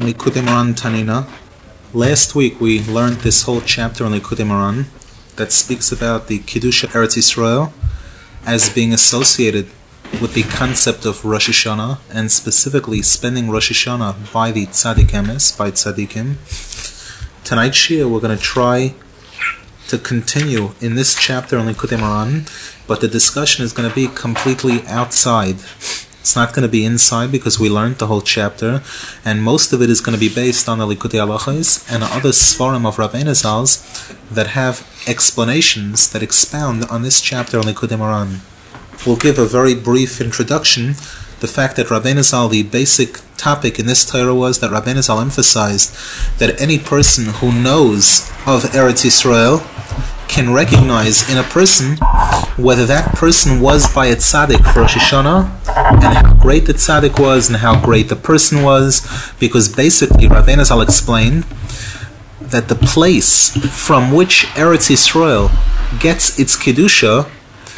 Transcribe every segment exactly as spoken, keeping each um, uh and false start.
Likutei Moharan Tanina. Last week we learned this whole chapter on Likutei Moharan that speaks about the Kiddush Eretz Yisrael as being associated with the concept of Rosh Hashanah, and specifically spending Rosh Hashanah by the Tzaddik Emes, by Tzaddikim. Tonight's Shia we're going to try to continue in this chapter on Likutei Moharan, but the discussion is going to be completely outside. It's not going to be inside because we learned the whole chapter, and most of it is going to be based on the Likutei Halachos and other Sfarim of Rabbeinu Zal's that have explanations that expound on this chapter on Likutei Moharan. We'll give a very brief introduction. The fact that Rabbeinu Zal, the basic topic in this Torah was that Rabbeinu Zal emphasized that any person who knows of Eretz Yisrael can recognize in a person whether that person was by a tzaddik for Rosh Hashanah, and how great the tzaddik was and how great the person was, because basically Rabbeinu Zal explained that the place from which Eretz Yisrael gets its Kedusha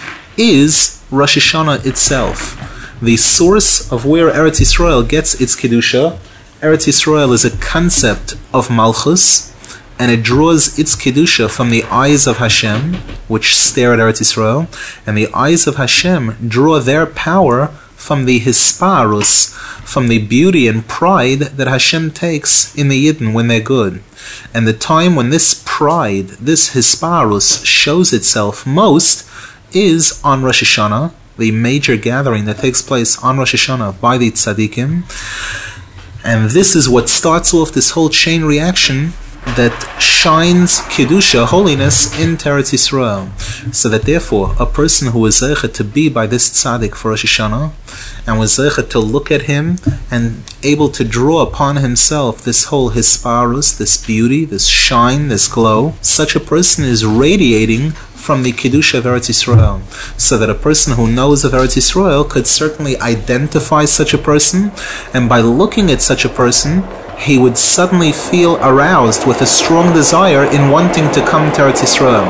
is Rosh Hashanah itself. The source of where Eretz Yisrael gets its Kedusha, Eretz Yisrael is a concept of Malchus, and it draws its Kedusha from the eyes of Hashem, which stare at Eretz Yisrael, and the eyes of Hashem draw their power from the Hisparus, from the beauty and pride that Hashem takes in the Yidden when they're good. And the time when this pride, this Hisparus, shows itself most is on Rosh Hashanah, the major gathering that takes place on Rosh Hashanah by the Tzaddikim. And this is what starts off this whole chain reaction that shines Kedusha, holiness, in Eretz Yisrael. So that therefore, a person who is zeichet to be by this tzaddik for Rosh Hashanah, and was zeichet to look at him, and able to draw upon himself this whole hisparus, this beauty, this shine, this glow, such a person is radiating from the Kedusha of Eretz Yisrael. So that a person who knows of Eretz Yisrael could certainly identify such a person, and by looking at such a person, he would suddenly feel aroused with a strong desire in wanting to come to Eretz Yisrael.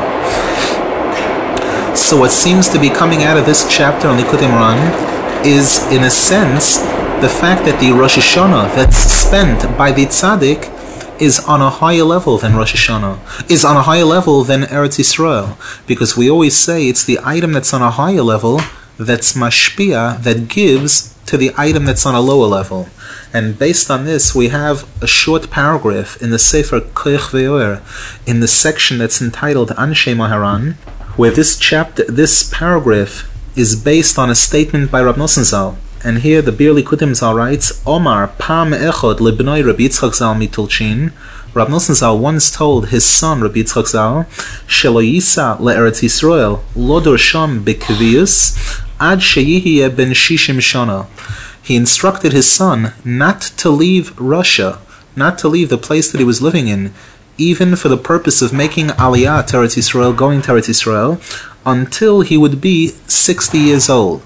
So what seems to be coming out of this chapter on Likutei Moharan is, in a sense, the fact that the Rosh Hashanah that's spent by the Tzaddik is on a higher level than Rosh Hashanah, is on a higher level than Eretz Yisrael. Because we always say it's the item that's on a higher level that's mashpia, that gives to the item that's on a lower level. And based on this, we have a short paragraph in the Sefer Koach Ve'or, in the section that's entitled Anshe Moharan, where this chapter, this paragraph is based on a statement by Rab Nosson Zal. And here the Bir Likutim Zal writes, Omar Pam Echod Lebnoi Rabbi Yitzchak Zal Mitulchin. Rab Nosson Zal once told his son Rabbi Yitzchak Zal, Shelo Yisa le'Eretz Yisrael lo dorsham bekvius ad sheyihye ben shishim shana. He instructed his son not to leave Russia, not to leave the place that he was living in, even for the purpose of making Aliyah to Eretz Yisrael, going to Eretz Yisrael, until he would be sixty years old.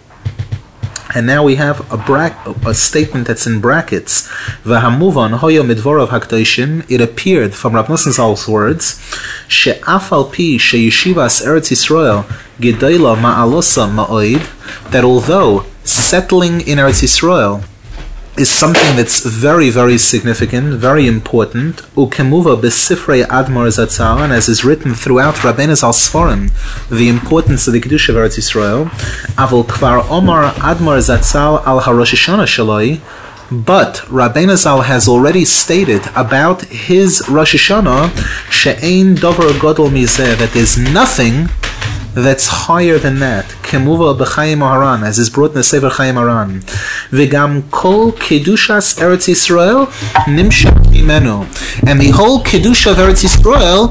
And now we have a, bra- a statement that's in brackets. V'hamuvan hoyo midvorav hakdoshim. It appeared from Rav Nosson Zal's words, she'af al pi sheyeshivas Eretz Yisrael gedayla ma'alosa ma'oid, that although settling in Eretz Yisrael is something that's very, very significant, very important, ukemuva besifrei Admor Zatzal, and as is written throughout Rabbeinu Zal's Sfarim, the importance of the Kedusha of Eretz Yisrael, avol kvar omar Admor Zatzal al haRosh Hashanah shaloi, but Rabbeinu Zal has already stated about his Rosh Hashanah, she'ein dover godol mizeh, that there's nothing that's higher than that. Kemuva b'Chayei Moharan, as is brought in the Sefer Chayei Moharan. V'gam kol kedushas Eretz Yisrael nimshak mimenu, and the whole kedusha of Eretz Yisrael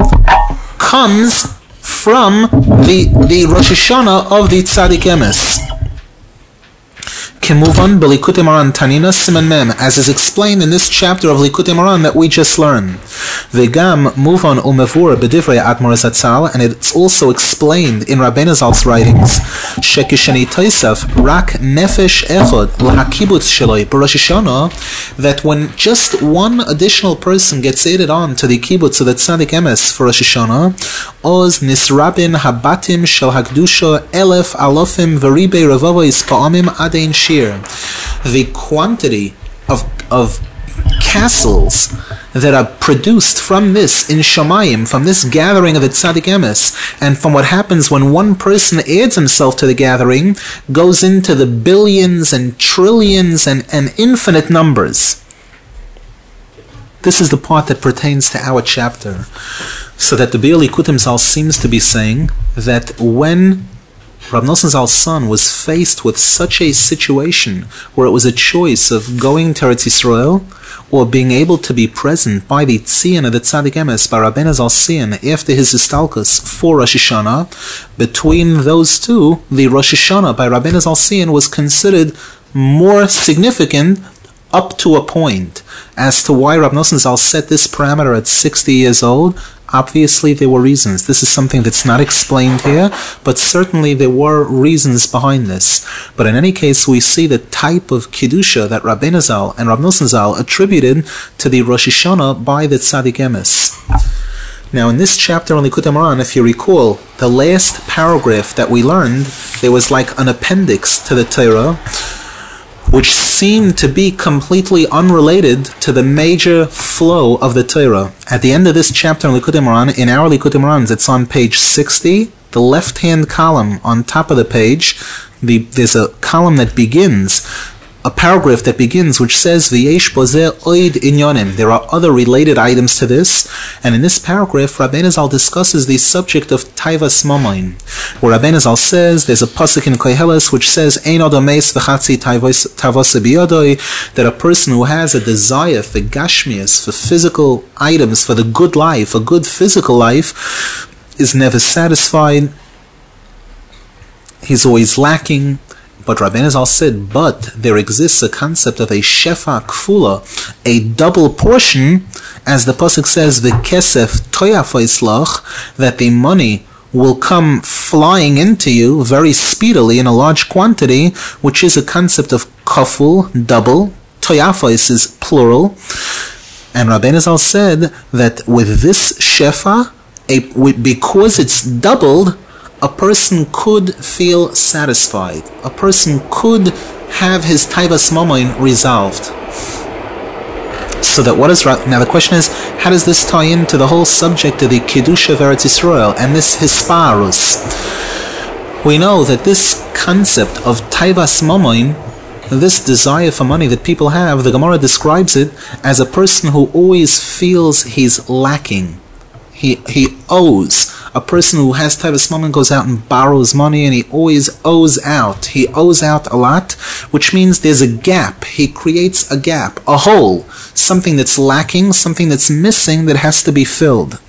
comes from the the Rosh Hashanah of the Tzaddik Emes. Kemuvan b'Likutei Moharan Tanina Siman Mem, as is explained in this chapter of Likutei Moharan that we just learned. V'gam muvan umevur b'divrei Admor Zatzal, and it's also explained in Rabbeinu Zal's writings, shekisheni toisaf rak nefesh echod l'hakibutz sheloi b'Rosh Hashanah, that when just one additional person gets added on to the kibbutz of the Tzaddik Emes for Rosh Hashanah, oz nisrabin habatim shel hakdusha elef alofim v'ribei revavois pa'amim adein shir. The quantity of of castles that are produced from this in Shamayim, from this gathering of the Tzaddik Emes, and from what happens when one person adds himself to the gathering, goes into the billions and trillions and, and infinite numbers. This is the part that pertains to our chapter. So that the Biur Likutei Zal seems to be saying that when Rav Nosson Zal's son was faced with such a situation where it was a choice of going to Eretz Yisrael or being able to be present by the Tzion of the Tzaddik Emes, by Rabbeinu Zal Tzion, after his Istalkus for Rosh Hashanah, between those two, the Rosh Hashanah by Rabbeinu Zal Tzion was considered more significant up to a point. As to why Rav Nosson Zal set this parameter at sixty years old, obviously there were reasons. This is something that's not explained here, but certainly there were reasons behind this. But in any case, we see the type of Kiddusha that Rabbeinu Zal and Rav Nosson Zal attributed to the Rosh Hashanah by the Tzaddik Emes. Now in this chapter on Likutei Moharan, if you recall, the last paragraph that we learned, there was like an appendix to the Torah, which seemed to be completely unrelated to the major flow of the Torah. At the end of this chapter in Likutei Moharan, in our Likutei Moharan, it's on page sixty, the left-hand column on top of the page, the, there's a column that begins, a paragraph that begins which says, V'yesh bozeh oid inyonim. There are other related items to this, and in this paragraph, Rabbeinu Zal discusses the subject of taivas mamoin, where Rabbeinu Zal says, there's a pasuk in Koheles which says, Ein odom meis v'chatzi tavos biyodoi, that a person who has a desire for gashmias, for physical items, for the good life, a good physical life, is never satisfied. He's always lacking. But Rabbeinu Zal said, but there exists a concept of a shefa kfula, a double portion, as the pasuk says, v'kesef toyafoislach, that the money will come flying into you very speedily in a large quantity, which is a concept of kaful, double. Toyafos is plural. And Rabbeinu Zal said that with this shefa, a, because it's doubled, a person could feel satisfied. A person could have his taivas mamoin resolved. So that what is now the question is, how does this tie into the whole subject of the Kiddusha of Eretz Yisrael and this hisparus? We know that this concept of taivas mamoin, this desire for money that people have, the Gemara describes it as a person who always feels he's lacking. He he owes. A person who has taivas mammon goes out and borrows money, and he always owes out. He owes out a lot, which means there's a gap. He creates a gap, a hole, something that's lacking, something that's missing that has to be filled.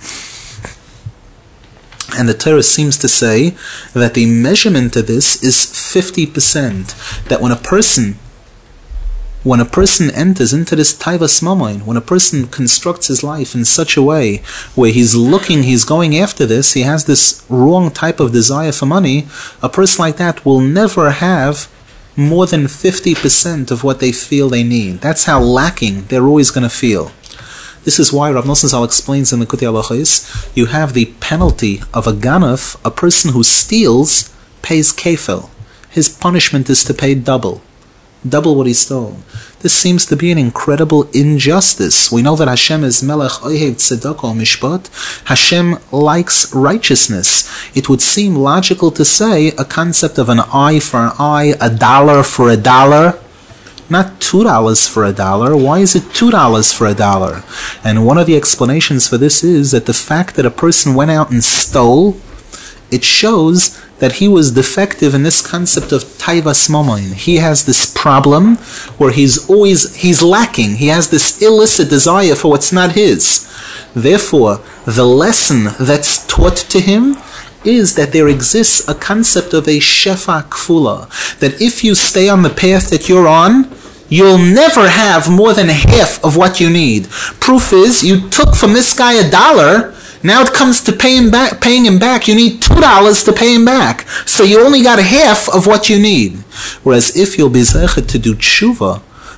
And the Torah seems to say that the measurement of this is fifty percent. That when a person When a person enters into this taivas mamoin, when a person constructs his life in such a way where he's looking, he's going after this, he has this wrong type of desire for money, a person like that will never have more than fifty percent of what they feel they need. That's how lacking they're always going to feel. This is why Rav Nosson Zal explains in the Likutei Halachos, you have the penalty of a ganaf, a person who steals pays kefil. His punishment is to pay double. Double what he stole. This seems to be an incredible injustice. We know that Hashem is Melech Ohev Tzedakah Mishpat. Hashem likes righteousness. It would seem logical to say a concept of an eye for an eye, a dollar for a dollar. Not two dollars for a dollar. Why is it two dollars for a dollar? And one of the explanations for this is that the fact that a person went out and stole, it shows that he was defective in this concept of taivas mamoin. He has this problem where he's always, he's lacking. He has this illicit desire for what's not his. Therefore, the lesson that's taught to him is that there exists a concept of a shefa kfula. That if you stay on the path that you're on, you'll never have more than half of what you need. Proof is, you took from this guy a dollar. Now it comes to pay him back, paying him back. You need two dollars to pay him back. So you only got half of what you need. Whereas if you'll be zeichet to do tshuva,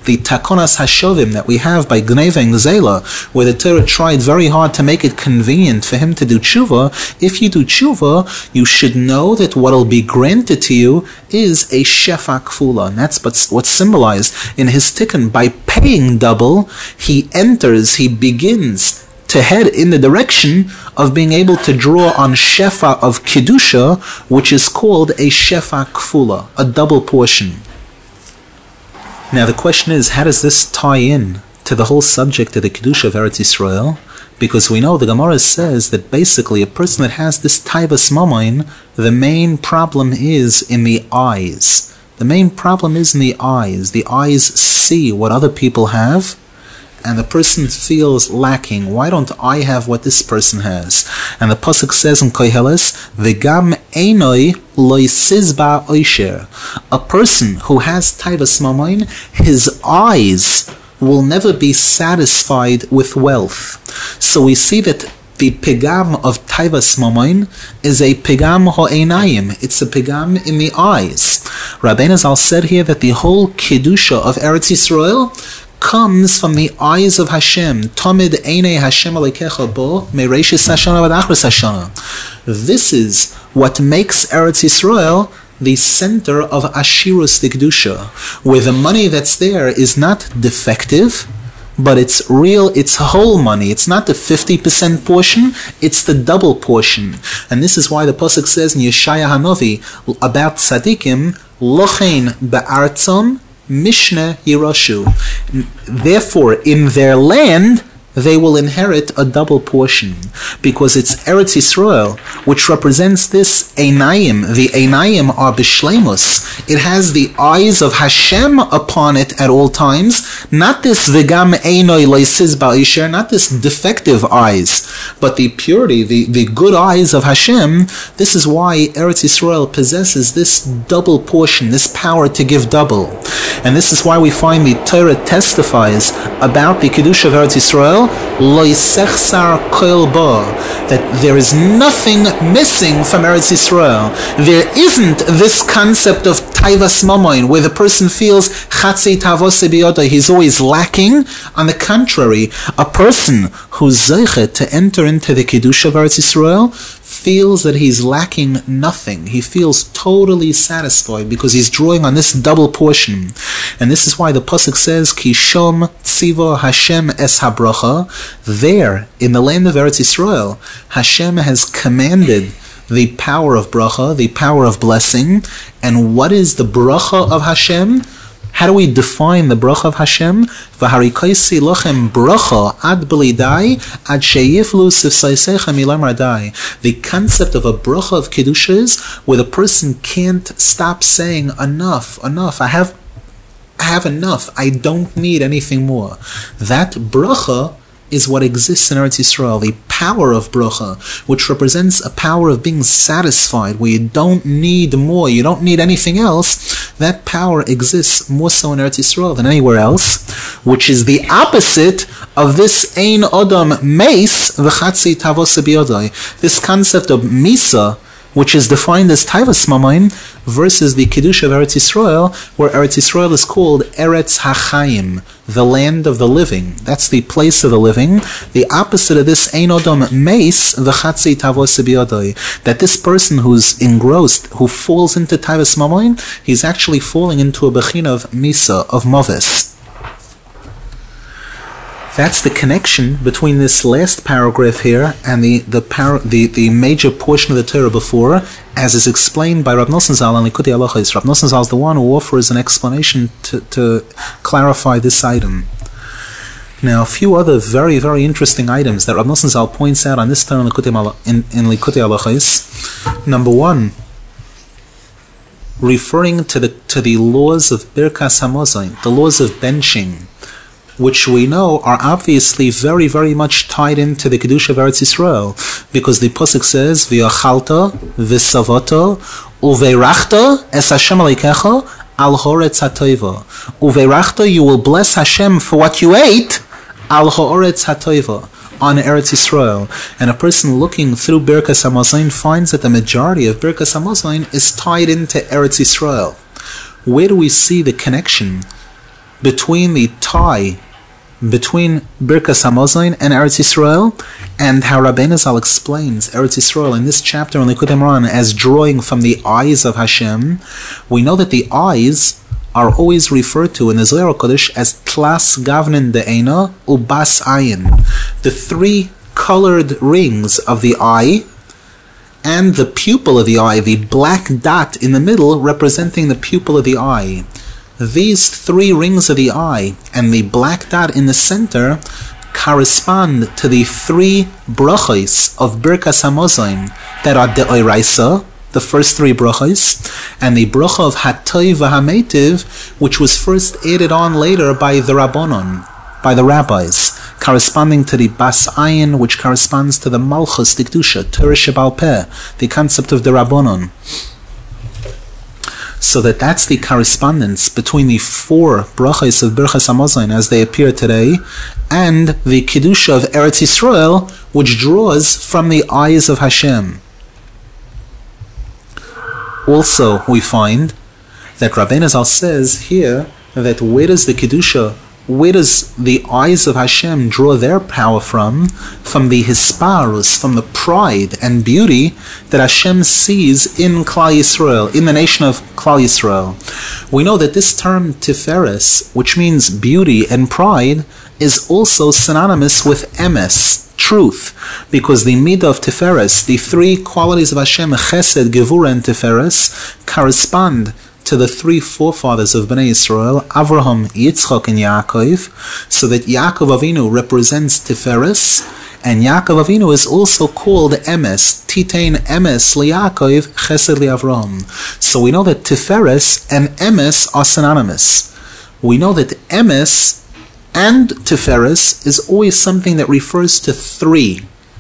the takonas hashovim that we have by Gneva and Gzela, where the Torah tried very hard to make it convenient for him to do tshuva, if you do tshuva, you should know that what will be granted to you is a shefa kfula, and that's what's symbolized in his tikkun. By paying double, he enters, he begins to head in the direction of being able to draw on shefa of kedusha, which is called a shefa kfula, a double portion. Now the question is, how does this tie in to the whole subject of the kedusha of Eretz Yisrael? Because we know the Gemara says that basically a person that has this taivas mamain, the main problem is in the eyes. The main problem is in the eyes. The eyes see what other people have, and the person feels lacking. Why don't I have what this person has? And the pasuk says in Koheles, "V'gam einoi lo yisizba oisher." A person who has taivas mamain, his eyes will never be satisfied with wealth. So we see that the pigam of taivas mamain is a pigam ho'einayim. It's a pigam in the eyes. Rabbeinu Zal said here that the whole kedusha of Eretz Yisrael comes from the eyes of Hashem. Tamid einei Hashem alekecha bo mereishis hashana v'ad achris hashana. This is what makes Eretz Yisrael the center of Ashirus the Kedusha, where the money that's there is not defective, but it's real, it's whole money. It's not the fifty percent portion, it's the double portion. And this is why the pasuk says in Yeshaya Hanavi about tzaddikim, Lochein ba'artzon Mishne Yeroshu. Therefore, in their land, they will inherit a double portion, because it's Eretz Yisrael, which represents this Einayim. The Einayim are Bishlemus. It has the eyes of Hashem upon it at all times, not this V'gam Einoi Leisiz Ba'isher, not this defective eyes, but the purity, the, the good eyes of Hashem. This is why Eretz Yisrael possesses this double portion, this power to give double. And this is why we find the Torah testifies about the Kedusha of Eretz Yisrael, that there is nothing missing from Eretz Yisrael. There isn't this concept of taivas mamain, where the person feels chatzi tavose biyoda, he's always lacking. On the contrary, a person who's zeichet to enter into the Kedusha of Eretz Yisrael feels that he's lacking nothing. He feels totally satisfied because he's drawing on this double portion. And this is why the pasuk says, Kishom tziva Hashem es habracha. There, in the land of Eretz Yisrael, Hashem has commanded the power of bracha, the power of blessing. And what is the bracha of Hashem? How do we define the bracha of Hashem? V'harikaisi lochem bracha ad b'lidai ad sheyiflu sifsaisecha milam radai. The concept of a bracha of kedusha is where the person can't stop saying enough, enough. I have, I have enough. I don't need anything more. That bracha is what exists in Eretz Yisrael, the power of bracha, which represents a power of being satisfied, where you don't need more, you don't need anything else. That power exists more so in Eretz Yisrael than anywhere else, which is the opposite of this Ein Odom Meis V'chatzi Tavos Biyodai. This concept of Misa, which is defined as Taivas Mamain, versus the Kedusha of Eretz Yisrael, where Eretz Yisrael is called Eretz HaChaim, the land of the living. That's the place of the living. The opposite of this Ein Odom Meis V'chatzi Tavos Biyodai, that this person who's engrossed, who falls into Taivas Mamain, he's actually falling into a Bechina of Misa, of Mavis. That's the connection between this last paragraph here and the the, par- the the major portion of the Torah before, as is explained by Rav Nosson Zal and Likutei Halachos. Rav Nosson Zal is the one who offers an explanation to, to clarify this item. Now, a few other very, very interesting items that Rav Nosson Zal points out on this Torah in Likutei Halachos. Number one, referring to the to the laws of Birkas Hamazon, the laws of benching, which we know are obviously very, very much tied into the Kedusha of Eretz Yisrael, because the pasuk says, "V'yachalta v'savata uveirachta es Hashem aleikecha al haaretz hatoiva." Uveirachta, you will bless Hashem for what you ate, al haaretz hatoiva, on Eretz Yisrael. And a person looking through Birkas Hamazon finds that the majority of Birkas Hamazon is tied into Eretz Yisrael. Where do we see the connection between the tie between Birkas Hamazon and Eretz Yisrael, and how Rabbeinu Zal explains Eretz Yisrael in this chapter on Likutei Moharan as drawing from the eyes of Hashem. We know that the eyes are always referred to in the Zohar HaKadosh as Tlas Gavnin De'ena Ubas Ayin, the three colored rings of the eye, and the pupil of the eye, the black dot in the middle representing the pupil of the eye. These three rings of the eye and the black dot in the center correspond to the three brachos of Birkas Hamazon that are De'oraisa, the first three brachos, and the bracha of Hatov v'Hametiv, which was first added on later by the Rabbanon, by the rabbis, corresponding to the Bas Ayin, which corresponds to the Malchus, the Kedusha, Torah Shebal Peh, the concept of the Rabbanon. So that that's the correspondence between the four brachos of Birkas Hamazon as they appear today, and the Kedusha of Eretz Yisrael, which draws from the eyes of Hashem. Also, we find that Rabbeinu Zal says here that where does the Kedusha, where does the eyes of Hashem draw their power from? From the hisparus, from the pride and beauty that Hashem sees in Klal Yisrael, in the nation of Klal Yisrael. We know that this term Tiferes, which means beauty and pride, is also synonymous with emes, truth, because the midah of Tiferes, the three qualities of Hashem, Chesed, Gevurah, and Tiferes, correspond to the three forefathers of Bnei Yisrael, Avraham, Yitzchak, and Yaakov, so that Yaakov Avinu represents Tiferes, and Yaakov Avinu is also called Emes, Titein Emes liYaakov, Chesed liAvraham. So we know that Tiferes and Emes are synonymous. We know that Emes and Tiferes is always something that refers to three.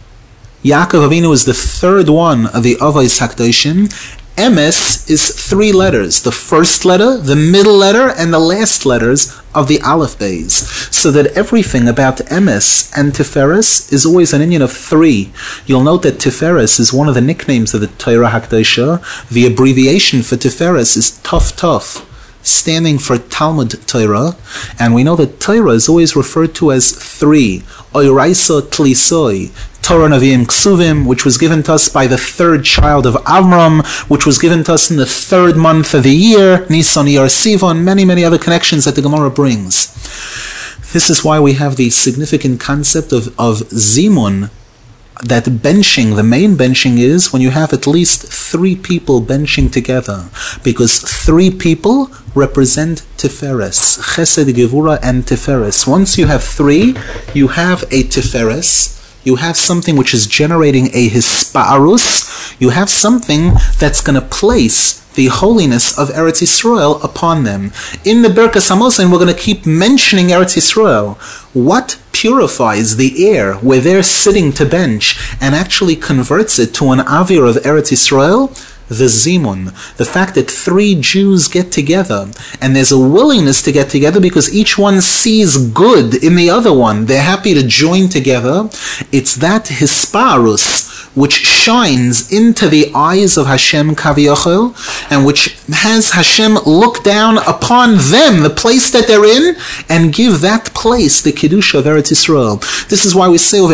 Yaakov Avinu is the third one of the Avos HaKadoshim. Emes is three letters, the first letter, the middle letter, and the last letters of the Aleph Beis. So that everything about Emes and Tiferes is always an union of three. You'll note that Tiferes is one of the nicknames of the Torah HaKadosha. The abbreviation for Tiferes is Tuf Tuf, standing for Talmud Torah, and we know that Torah is always referred to as three. Oiraisa Tlisoi, Torah Nevi'im Ksuvim, which was given to us by the third child of Avram, which was given to us in the third month of the year, Nisan, Iyar, Sivan, many, many other connections that the Gemara brings. This is why we have the significant concept of, of Zimun, that benching, the main benching is when you have at least three people benching together, because three people represent Tiferes, Chesed, Gevurah, and Tiferes. Once you have three, you have a Tiferes, you have something which is generating a hisparus, you have something that's going to place the holiness of Eretz Yisrael upon them. In the Birkas Hamazon, we're going to keep mentioning Eretz Yisrael. What purifies the air where they're sitting to bench and actually converts it to an avir of Eretz Yisrael? The Zimun, the fact that three Jews get together, and there's a willingness to get together because each one sees good in the other one. They're happy to join together. It's that hisparus which shines into the eyes of Hashem Kaviyachol, and which has Hashem look down upon them, the place that they're in, and give that place the Kedusha of Eretz Yisrael. This is why we say,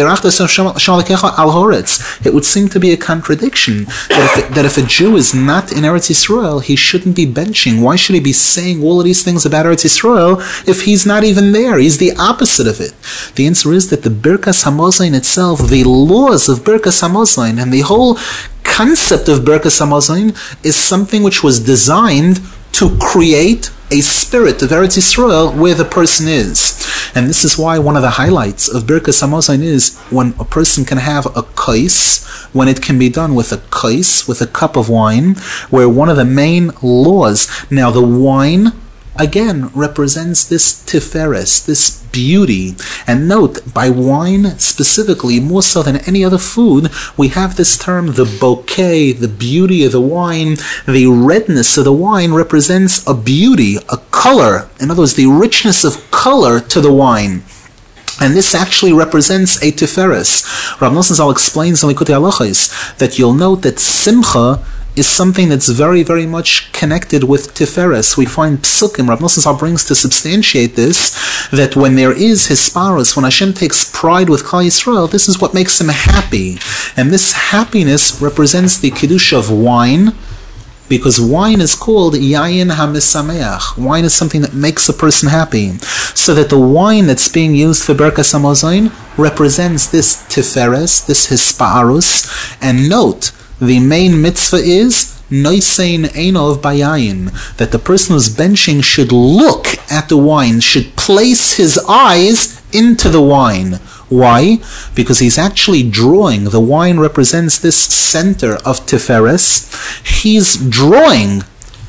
it would seem to be a contradiction that if, that if a Jew is not in Eretz Yisrael, he shouldn't be benching. Why should he be saying all of these things about Eretz Yisrael if he's not even there? He's the opposite of it. The answer is that the Birkas Hamazon itself, the laws of Birkas Hamazon, and the whole concept of Birkas Hamazon is something which was designed to create a spirit of Eretz Yisrael where the person is. And this is why one of the highlights of Birkas Hamazon is when a person can have a kais, when it can be done with a kais, with a cup of wine, where one of the main laws, now the wine again represents this tiferes, this beauty. And note, by wine specifically, more so than any other food, we have this term, the bouquet, the beauty of the wine. The redness of the wine represents a beauty, a color. In other words, the richness of color to the wine. And this actually represents a tiferes. Rav Nosson Zal explains in Likutei Halachos that you'll note that simcha is something that's very, very much connected with Tiferes. We find Psukim, Rav Nosson Zal brings to substantiate this, that when there is Hisparus, when Hashem takes pride with Klal Yisrael, this is what makes him happy. And this happiness represents the Kiddush of wine, because wine is called Yayin HaMesameach. Wine is something that makes a person happy. So that the wine that's being used for Birkas Hamazon represents this Tiferes, this Hisparus. And note, the main mitzvah is Noisein Einov Bayayin, that the person who's benching should look at the wine, should place his eyes into the wine. Why? Because he's actually drawing. The wine represents this center of Tiferes. He's drawing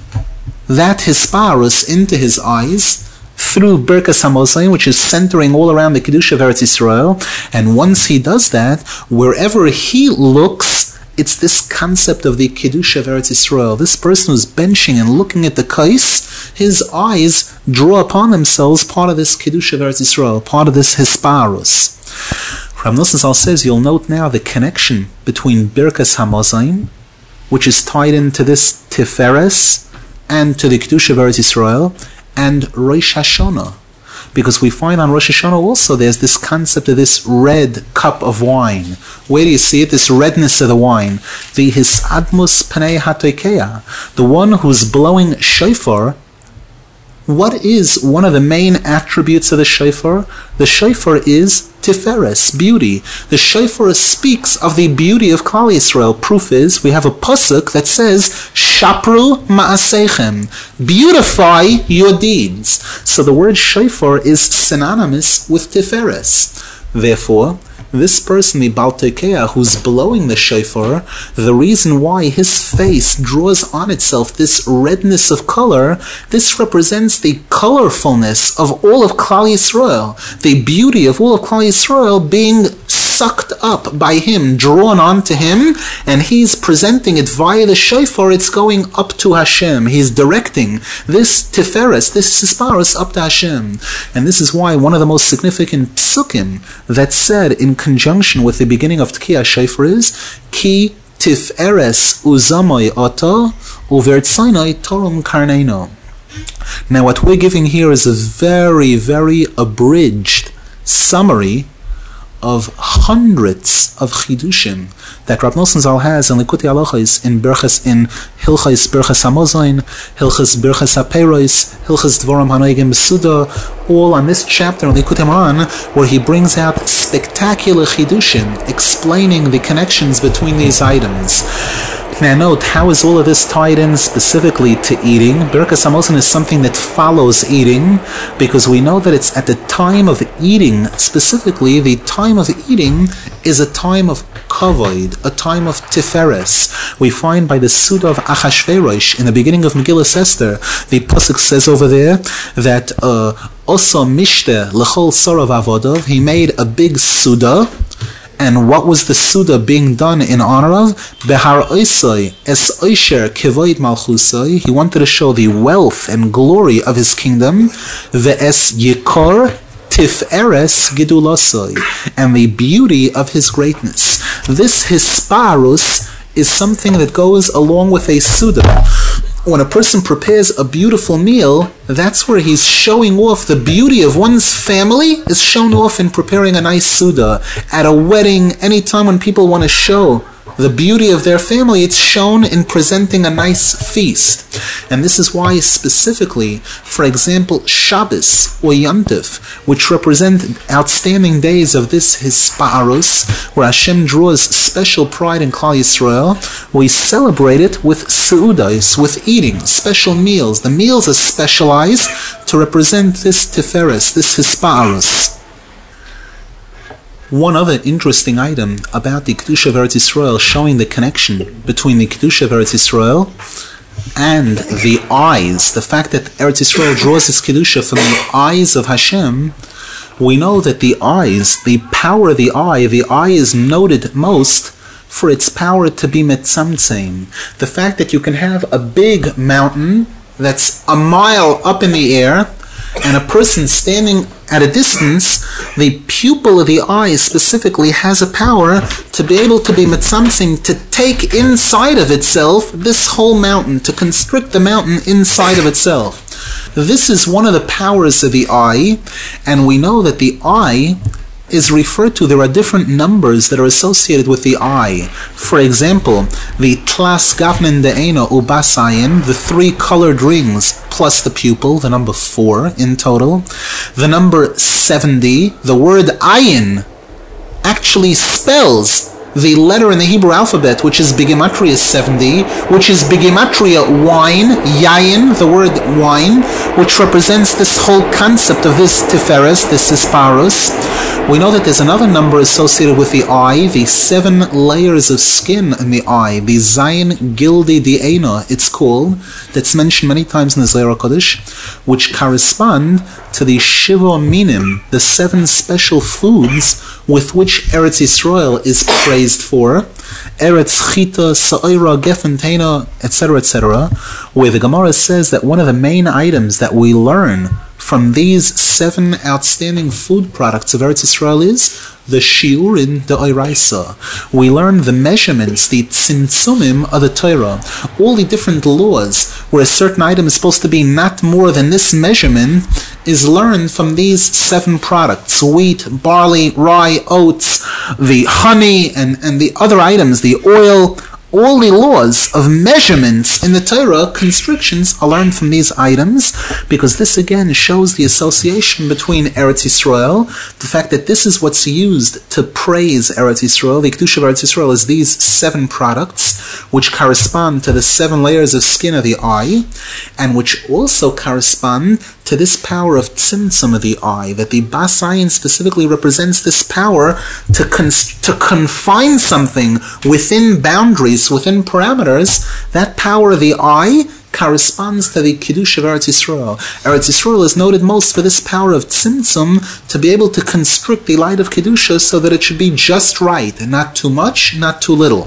that Hisparus into his eyes through Birkas Hamazon, which is centering all around the Kiddush of Eretz Yisrael. And once he does that, wherever he looks, it's this concept of the Kiddush of Eretz Yisrael. This person who's benching and looking at the kais, his eyes draw upon themselves part of this Kiddush of Eretz Yisrael, part of this Hisparus. Rav Nosson Zal says, you'll note now the connection between Birkas Hamazon, which is tied into this Tiferes, and to the Kiddush of Eretz Yisrael, and Rosh Hashanah. Because we find on Rosh Hashanah also there's this concept of this red cup of wine. Where do you see it? This redness of the wine. The Hisadmus Pnei HaToikeya. The one who's blowing shofar. What is one of the main attributes of the shofar? The shofar is Tiferes, beauty. The shofar speaks of the beauty of Klal Yisrael. Proof is, we have a pasuk that says, Shapru ma'aseichem, beautify your deeds. So the word shofar is synonymous with Tiferes. Therefore, this person, the Baal Tekeah, who's blowing the shofar, the reason why his face draws on itself this redness of color, this represents the colorfulness of all of Klal Yisrael, the beauty of all of Klal Yisrael being sucked up by him, drawn onto him, and he's presenting it via the shofar. It's going up to Hashem. He's directing this Tiferes, this Hisparus up to Hashem. And this is why one of the most significant psukim that's said in conjunction with the beginning of Tkiyah Shofar is Ki Tiferes Uzamoy Ata Uvertzainoi Torum Karneino. Now what we're giving here is a very, very abridged summary of hundreds of chidushim that Rav Nosson Zal has in Likutei Halachos, in Berchas, in Hilchos Berchas Hamazon, Hilchos Berchas HaPeiros, Hilchos Dvorim Hanoigim Besuda, all on this chapter in Likutei Moharan, where he brings out spectacular chidushim explaining the connections between these items. Now note, how is all of this tied in specifically to eating? Birkas Hamazon is something that follows eating, because we know that it's at the time of eating, specifically the time of eating is a time of kavod, a time of tiferes. We find by the Suda of Achashverosh in the beginning of Megillas Esther, the pasuk says over there that Osa Mishte Lechol Sorav Avodov, he made a big Suda. And what was the Suda being done in honor of? Behar Oisai Es Oisher Kevoid Malchusai. He wanted to show the wealth and glory of his kingdom. Ve'es Yikor Tiferes Gidulasai, and the beauty of his greatness. This Hisparus is something that goes along with a Suda. When a person prepares a beautiful meal, that's where he's showing off the beauty of one's family, is shown off in preparing a nice Suda. At a wedding, anytime when people want to show the beauty of their family, it's shown in presenting a nice feast. And this is why specifically, for example, Shabbos or Yom Tov, which represent outstanding days of this Hisparus, where Hashem draws special pride in Klal Yisrael, we celebrate it with Seudos, with eating, special meals. The meals are specialized to represent this Tiferes, this Hisparus. One other interesting item about the Kiddush of Eretz Yisrael, showing the connection between the Kiddush of Eretz Yisrael and the eyes, the fact that Eretz Yisrael draws its Kedusha from the eyes of Hashem, we know that the eyes, the power of the eye, the eye is noted most for its power to be metzamtzem. The fact that you can have a big mountain that's a mile up in the air, and a person standing at a distance the pupil of the eye specifically has a power to be able to be mitzamtzim, to take inside of itself this whole mountain, to constrict the mountain inside of itself. This is one of the powers of the eye, and we know that the eye is referred to, there are different numbers that are associated with the eye. For example, the tlas gavnin de'ena ubasayin, the three colored rings plus the pupil, the number four in total. The number seventy, the word ayin actually spells the letter in the Hebrew alphabet, which is Bigematria seventy, which is Bigematria wine, yayin, the word wine, which represents this whole concept of this tiferes, this isparus. We know that there's another number associated with the eye, the seven layers of skin in the eye, the Zayin Gildi Di'ena, it's called, that's mentioned many times in the Zohar HaKadosh, which correspond to the Shiva Minim, the seven special foods with which Eretz Yisrael is praised for, Eretz Chita, Sa'ira, Gefen Teina, et cetera, et cetera, where the Gemara says that one of the main items that we learn from these seven outstanding food products of Eretz Yisrael is the shiurin de oiraisa. We learn the measurements, the tzimtzumim of the Torah, all the different laws where a certain item is supposed to be not more than this measurement is learned from these seven products: wheat, barley, rye, oats, the honey, and, and the other items, the oil. All the laws of measurements in the Torah, constrictions, are learned from these items, because this again shows the association between Eretz Yisrael, the fact that this is what's used to praise Eretz Yisrael. The Kedusha of Eretz Yisrael is these seven products, which correspond to the seven layers of skin of the eye, and which also correspond to this power of tzimtzum of the eye, that the basayin specifically represents this power to cons- to confine something within boundaries, within parameters. That power of the eye corresponds to the Kiddush of Eretz Yisrael. Eretz Yisrael is noted most for this power of tzimtzum, to be able to constrict the light of Kedusha so that it should be just right, and not too much, not too little.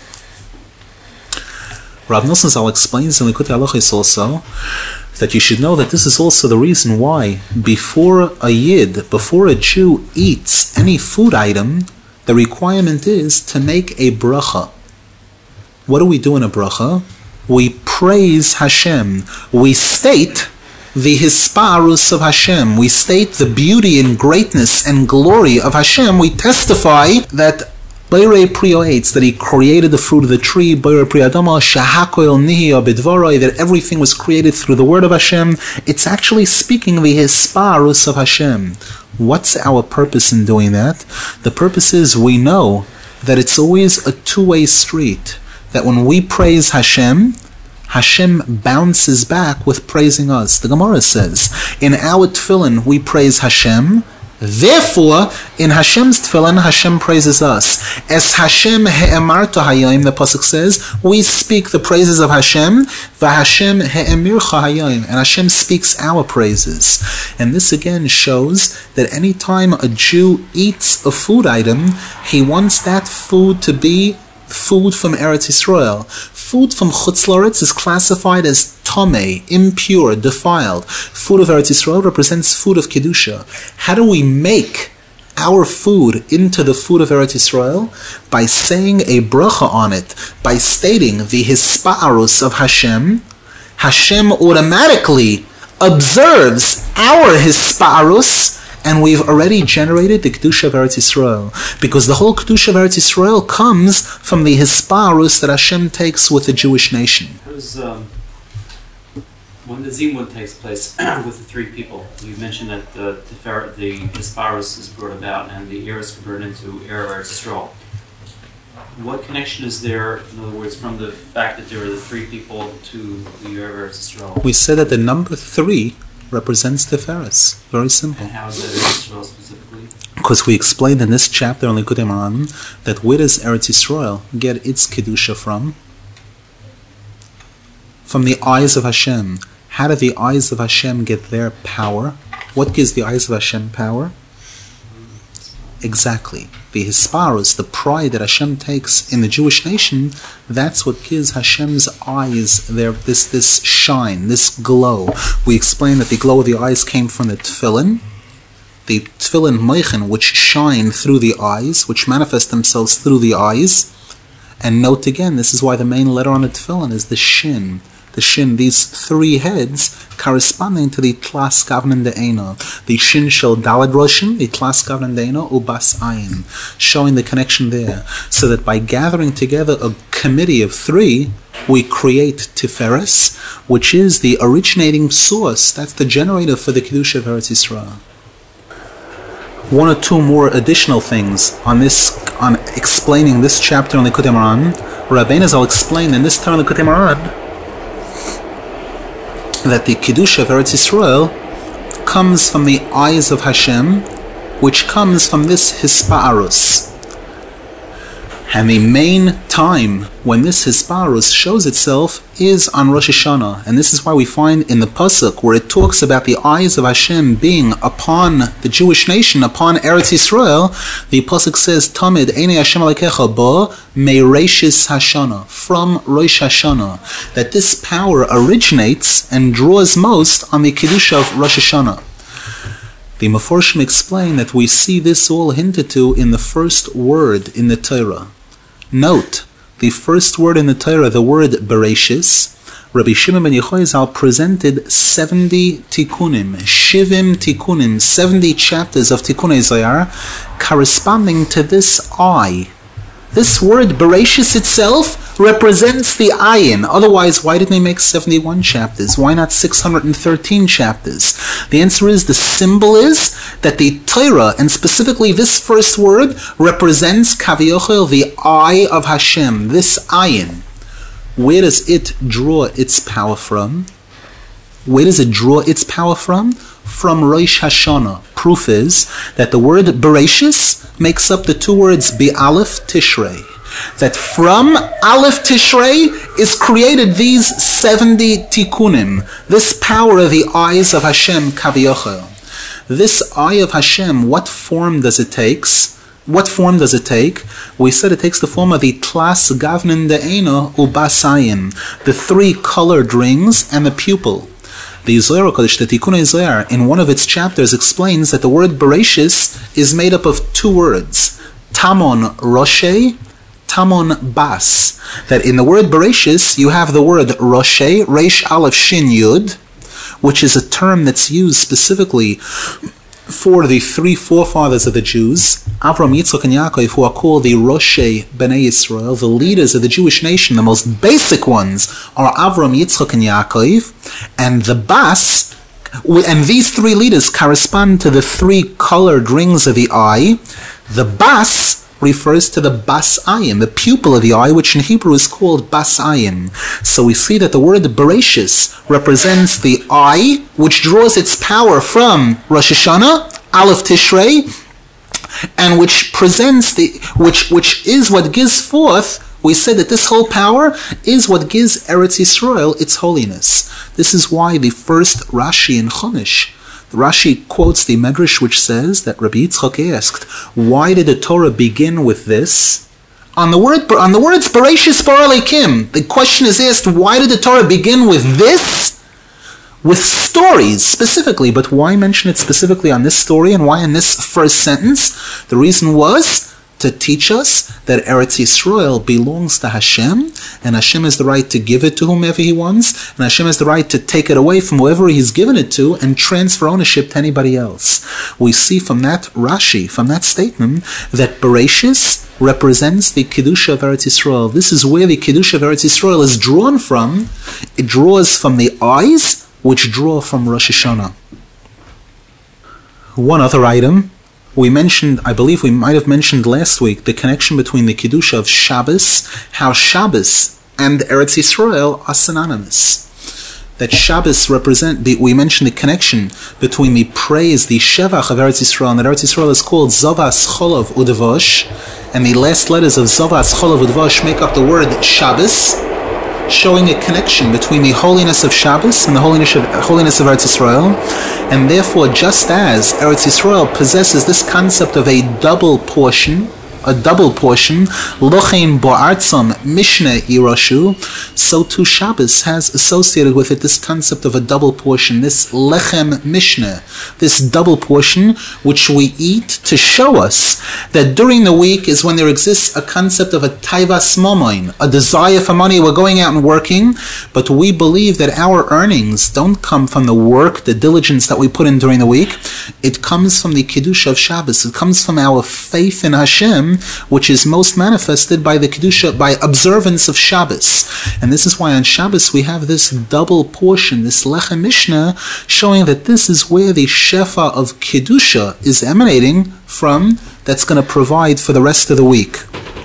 Rav Nosson Zal explains in Likutei Halachos also that you should know that this is also the reason why before a Yid, before a Jew eats any food item, the requirement is to make a bracha. What do we do in a bracha? We praise Hashem. We state the hisparus of Hashem. We state the beauty and greatness and glory of Hashem. We testify that Boirei Prio Eitz, that He created the fruit of the tree, Boirei Pri Adama, Shahakoil Nihya Bidvaroi, that everything was created through the word of Hashem. It's actually speaking the hisparus of Hashem. What's our purpose in doing that? The purpose is we know that it's always a two-way street. That when we praise Hashem, Hashem bounces back with praising us. The Gemara says, in our tefillin we praise Hashem, therefore in Hashem's tefillin Hashem praises us. As Hashem he'emarta hayom, the pasuk says, we speak the praises of Hashem, v'Hashem he'emircha hayom, and Hashem speaks our praises. And this again shows that any time a Jew eats a food item, he wants that food to be food from Eretz Yisrael. Food from Chutz La'aretz is classified as tomei, impure, defiled. Food of Eretz Yisrael represents food of Kedusha. How do we make our food into the food of Eretz Yisrael? By saying a bracha on it, by stating the hispa'arus of Hashem. Hashem automatically observes our hispa'arus, and we've already generated the Kedusha of Eretz Yisrael. Because the whole Kedusha of Eretz Yisrael comes from the Hisparus that Hashem takes with the Jewish nation. How does, um, when the Zimun takes place with the three people, you mentioned that the the, the Hisparus is brought about and the Eretz converted into Eretz Yisrael. What connection is there, in other words, from the fact that there are the three people to the Eretz Yisrael? We said that the number three represents Tiferes. Very simple. And how is that Eretz Yisrael specifically? Because we explained in this chapter on Likutei Moharan that where does Eretz Yisrael get its Kedusha from? From the eyes of Hashem. How do the eyes of Hashem get their power? What gives the eyes of Hashem power? Exactly. The Hisparus, the pride that Hashem takes in the Jewish nation, that's what gives Hashem's eyes their this this shine, this glow. We explained that the glow of the eyes came from the tefillin, the tefillin moichin, which shine through the eyes, which manifest themselves through the eyes. And note again, this is why the main letter on the tefillin is the shin. The shin, these three heads corresponding to the tlas kavnan de'ena. The shin shel dalad roshin, the tlas kavnan de'ena, ubas ayin, showing the connection there. So that by gathering together a committee of three, we create Tiferes, which is the originating source. That's the generator for the Kedusha of Eretz Yisrael. One or two more additional things on this, on explaining this chapter on the Likutei Moharan. Rabbeinu Zal explained in this turn on the Likutei Moharan that the Kedusha of Eretz Yisrael comes from the eyes of Hashem, which comes from this Hispa'arus. And the main time when this Hisparus shows itself is on Rosh Hashanah. And this is why we find in the Pasuk where it talks about the eyes of Hashem being upon the Jewish nation, upon Eretz Yisrael, the Pasuk says, Tamid Einei Hashem Alekecha Bo Meireshis Hashanah, from Rosh Hashanah, that this power originates and draws most on the Kedusha of Rosh Hashanah. The Meforshim explain that we see this all hinted to in the first word in the Torah. Note, the first word in the Torah, the word Bereshis, Rabbi Shimon ben Yochai Zal presented seventy tikkunim, shivim tikkunim, seventy chapters of Tikkunei Zohar, corresponding to this eye. This word Bereshis itself represents the ayin. Otherwise, why didn't they make seventy-one chapters? Why not six hundred thirteen chapters? The answer is, the symbol is that the Torah, and specifically this first word, represents Kaviochel, the eye of Hashem, this ayin. Where does it draw its power from? Where does it draw its power from? From Rosh Hashanah. Proof is that the word Bereshis makes up the two words Be'alef Tishrei. That from Aleph Tishrei is created these seventy tikkunim, this power of the eyes of Hashem Kaviochel. This eye of Hashem, what form does it take? What form does it take? We said it takes the form of the tlas gavnin de'ena ubasayin, the three colored rings and the pupil. The Zohar Kodesh, the Tikkunei Zohar, in one of its chapters explains that the word Bereshis is made up of two words, Tamon Roshe, Tamon Bas. That in the word Bereshis, you have the word Roshe, Reish Aleph Shin Yud, which is a term that's used specifically for the three forefathers of the Jews, Avram, Yitzchak, and Yaakov, who are called the Roshei Bnei Yisrael, the leaders of the Jewish nation. The most basic ones are Avram, Yitzchak, and Yaakov, and the Bas, and these three leaders correspond to the three colored rings of the eye. The Bas refers to the Bas Ayin, the pupil of the eye, which in Hebrew is called Bas Ayin. So we see that the word Bereshis represents the eye, which draws its power from Rosh Hashanah, Aleph Tishrei, and which presents the, which which is what gives forth. We said that this whole power is what gives Eretz Yisrael its holiness. This is why the first Rashi in Chumash, Rashi quotes the Medrash which says that Rabbi Yitzchak asked, why did the Torah begin with this? On the word, on the words Bereshis bara Elokim, the question is asked, why did the Torah begin with this? With stories specifically, but why mention it specifically on this story and why in this first sentence? The reason was to teach us that Eretz Yisrael belongs to Hashem, and Hashem has the right to give it to whomever He wants, and Hashem has the right to take it away from whoever He's given it to and transfer ownership to anybody else. We see from that Rashi, from that statement, that Bereshis represents the Kedusha of Eretz Yisrael. This is where the Kedusha of Eretz Yisrael is drawn from. It draws from the eyes, which draw from Rosh Hashanah. One other item. We mentioned, I believe we might have mentioned last week, the connection between the Kedusha of Shabbos, how Shabbos and Eretz Yisrael are synonymous. That Shabbos represent, the, we mentioned the connection between the praise, the Shevach of Eretz Yisrael, and that Eretz Yisrael is called Zavas Cholov Udavosh, and the last letters of Zavas Cholov Udavosh make up the word Shabbos, showing a connection between the holiness of Shabbos and the holiness of, holiness of Eretz Yisrael. And therefore, just as Eretz Yisrael possesses this concept of a double portion a double portion, Lochein Bo'artzam Mishneh Yiroshu, so too Shabbos has associated with it this concept of a double portion, this Lechem Mishneh, this double portion which we eat to show us that during the week is when there exists a concept of a Taivas Momoin, a desire for money. We're going out and working, but we believe that our earnings don't come from the work, the diligence that we put in during the week. It comes from the Kedusha of Shabbos. It comes from our faith in Hashem, which is most manifested by the Kedusha, by observance of Shabbos. And this is why on Shabbos we have this double portion, this Lechem Mishneh, showing that this is where the Shefa of Kedusha is emanating from, that's going to provide for the rest of the week.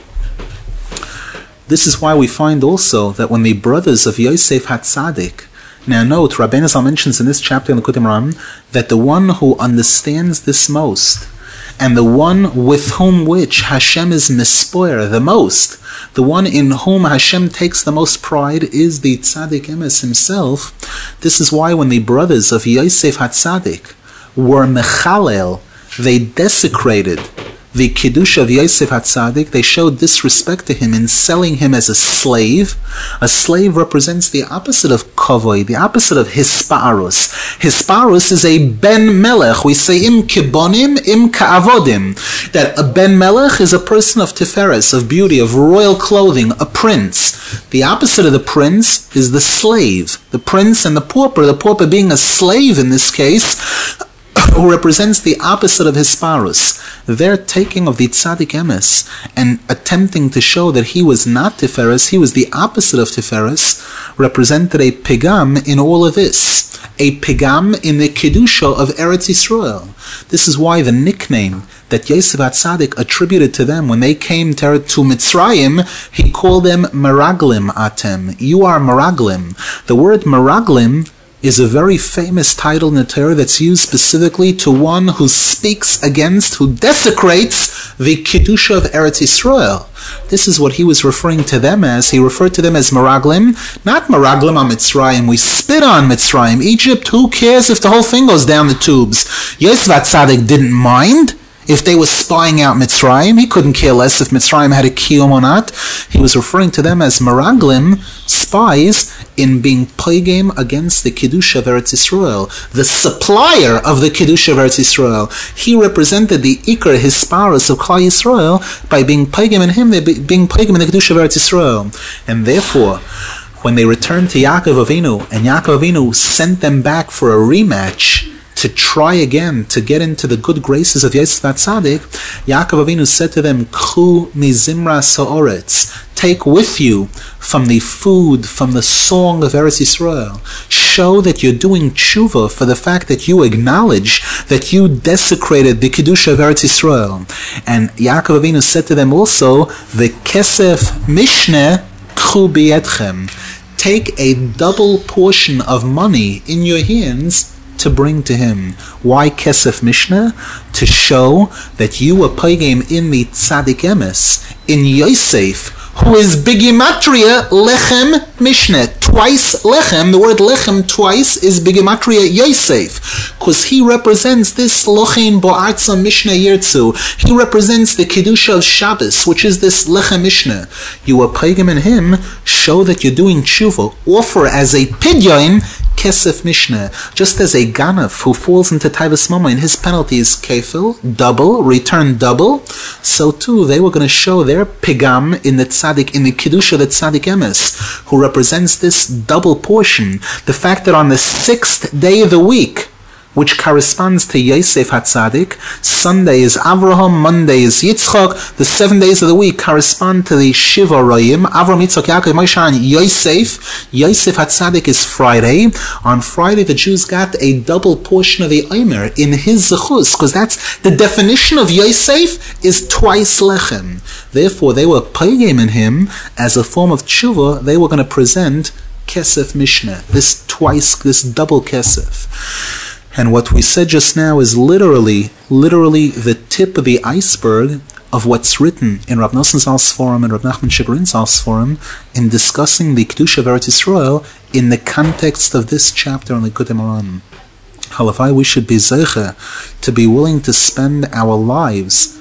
This is why we find also that when the brothers of Yosef HaTzadik, now note, Rabbeinu Zal mentions in this chapter in the Likutei Moharan that the one who understands this most, and the one with whom which Hashem is mispoyer the most, the one in whom Hashem takes the most pride, is the Tzadik Emes himself. This is why when the brothers of Yosef HaTzadik were mechalel, they desecrated the Kedusha of Yosef HaTzadik, they showed disrespect to him in selling him as a slave. A slave represents the opposite of kavod, the opposite of hisparus. Hisparus is a ben melech. We say im kibonim, im ka'avodim. That a ben melech is a person of tiferes, of beauty, of royal clothing, a prince. The opposite of the prince is the slave. The prince and the pauper, the pauper being a slave in this case, who represents the opposite of Hisparus. Their taking of the Tzadik Emes and attempting to show that he was not Tiferes, he was the opposite of Tiferes, represented a pigam in all of this. A pigam in the Kedusha of Eretz Yisrael. This is why the nickname that Yosef HaTzadik attributed to them when they came to, to Mitzrayim, he called them Meraglim Atem. You are Meraglim. The word Meraglim is a very famous title in the Torah that's used specifically to one who speaks against, who desecrates the Kedusha of Eretz Yisrael. This is what he was referring to them as. He referred to them as Meraglim, not Meraglim on Mitzrayim. We spit on Mitzrayim. Egypt, who cares if the whole thing goes down the tubes? Yosef HaTzadik didn't mind if they were spying out Mitzrayim. He couldn't care less if Mitzrayim had a kiyum or not. He was referring to them as Meraglim, spies, in being pagim against the Kedusha of Eretz Yisrael, the supplier of the Kedusha of Eretz Yisrael. He represented the Iker Hisparus of Klal Yisrael by being pagim in him, they being pagim in the Kedusha of Eretz Yisrael. And therefore, when they returned to Yaakov Avinu, and Yaakov Avinu sent them back for a rematch, to try again to get into the good graces of Yosef HaTzadik, Yaakov Avinu said to them, Chu mizimra sa'oretz, take with you from the food, from the song of Eretz Yisrael. Show that you're doing tshuva for the fact that you acknowledge that you desecrated the Kedusha of Eretz Yisrael. And Yaakov Avinu said to them also, the kesef mishneh chu biyetchem, take a double portion of money in your hands to bring to him. Why Kesef Mishneh? To show that you were pagim in the Tzadik Emes, in Yosef, who is Bigimatria Lechem Mishneh. Twice Lechem, the word Lechem twice is Bigimatria Yosef, because he represents this Lochein Bo'artza Mishneh Yirtzu. He represents the Kedusha of Shabbos, which is this Lechem Mishneh. You are pagim in him, show that you're doing tshuva. Offer as a pidyon Kesef Mishneh. Just as a Ganaf who falls into Taivas Momoin, his penalty is kefil, double, return double, so too they were going to show their pigam in the Tzadik, in the Kedusha, the Tzadik Emes, who represents this double portion. The fact that on the sixth day of the week, which corresponds to Yosef HaTzadik, Sunday is Avraham, Monday is Yitzchak, the seven days of the week correspond to the Shiva Royim, Avraham, Yitzchak, Yaakov, Moshe, and Yosef. Yosef HaTzadik is Friday. On Friday the Jews got a double portion of the Omer in his Zechus, because that's the definition of Yosef, is twice Lechem. Therefore they were pagim in him as a form of tshuva. They were going to present Kesef Mishneh, this twice, this double Kesef. And what we said just now is literally, literally the tip of the iceberg of what's written in Rav Nosson Zal's forum and Rav Nachman Shibrin Zal's forum in discussing the Kedusha of Eretz Yisrael in the context of this chapter on the Likutei Moharan. Halavai, we should be zeicha to be willing to spend our lives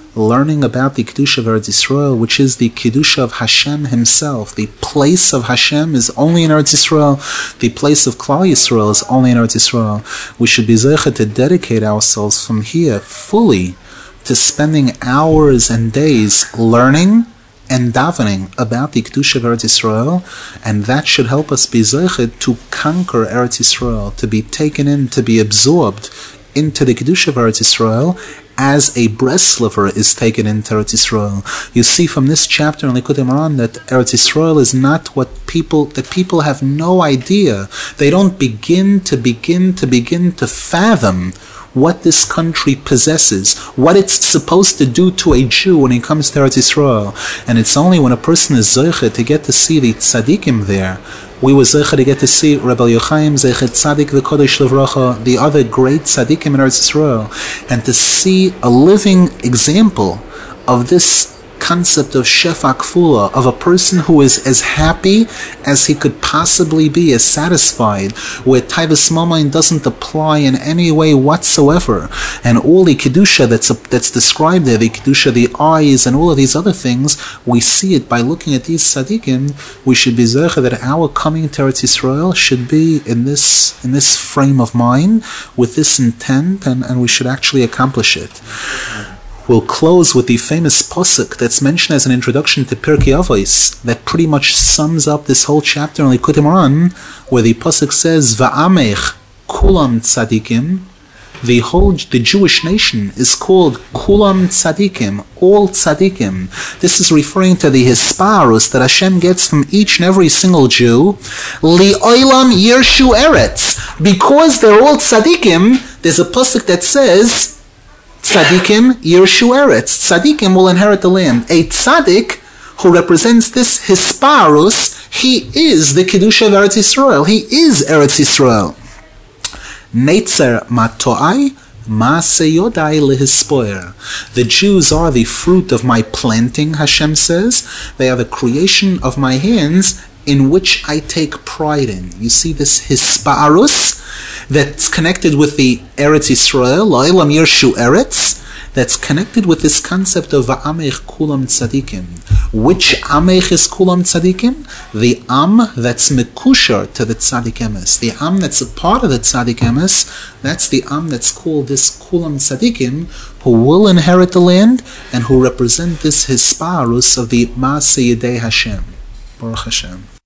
learning about the Kedusha of Eretz Yisrael, which is the Kedusha of Hashem himself. The place of Hashem is only in Eretz Yisrael. The place of Klal Yisrael is only in Eretz Yisrael. We should be zeicha to dedicate ourselves from here fully to spending hours and days learning and davening about the Kedusha of Eretz Yisrael, and that should help us be zeichet to conquer Eretz Yisrael, to be taken in, to be absorbed into the Kedusha of Eretz Yisrael, as a Breslover is taken into Eretz Yisrael. You see from this chapter in Likutei Moharan that Eretz Yisrael is not what people, that people have no idea. They don't begin to begin to begin to fathom what this country possesses, what it's supposed to do to a Jew when he comes to Eretz Yisrael. And it's only when a person is zeicha to get to see the tzaddikim there. We were zeicha to get to see Rabbi Yochaim Zeichet Tzaddik V'Kodesh Livracha, the other great tzaddikim in Eretz Yisrael, and to see a living example of this concept of Shefa Kfula, of a person who is as happy as he could possibly be, as satisfied, where Taivas Momain doesn't apply in any way whatsoever. And all the Kedusha that's that's described there, the Kedusha, the eyes, and all of these other things, we see it by looking at these tzaddikim. We should be zeicha that our coming to Eretz Yisrael should be in this in this frame of mind, with this intent, and, and we should actually accomplish it. We'll close with the famous posuk that's mentioned as an introduction to Pirkei Avos that pretty much sums up this whole chapter in Likutei Moharan, where the posuk says, "Va'amech kulam tzadikim." The whole the Jewish nation is called kulam tzadikim, all tzadikim. This is referring to the hisparus that Hashem gets from each and every single Jew. Li'olam yirshu eretz, because they're all tzadikim. There's a posuk that says, Tzadikim yirshu eretz. Tzadikim will inherit the land. A tzadik who represents this hisparus, he is the Kedusha of Eretz Yisrael. He is Eretz Yisrael. Neitzer mato'ai ma'aseh yodai lehispoer. The Jews are the fruit of my planting, Hashem says. They are the creation of my hands, in which I take pride in. You see this hisparus that's connected with the Eretz Yisrael, La'ilam Yirshu Eretz, that's connected with this concept of Va'amech Kulam Tzadikim. Which Amech is Kulam Tzadikim? The Am that's Mekushar to the Tzadik Emes. The Am that's a part of the Tzadik Emes, that's the Am that's called this Kulam Tzadikim, who will inherit the land and who represent this Hisparus of the Maaseh Yedei Hashem. Baruch Hashem.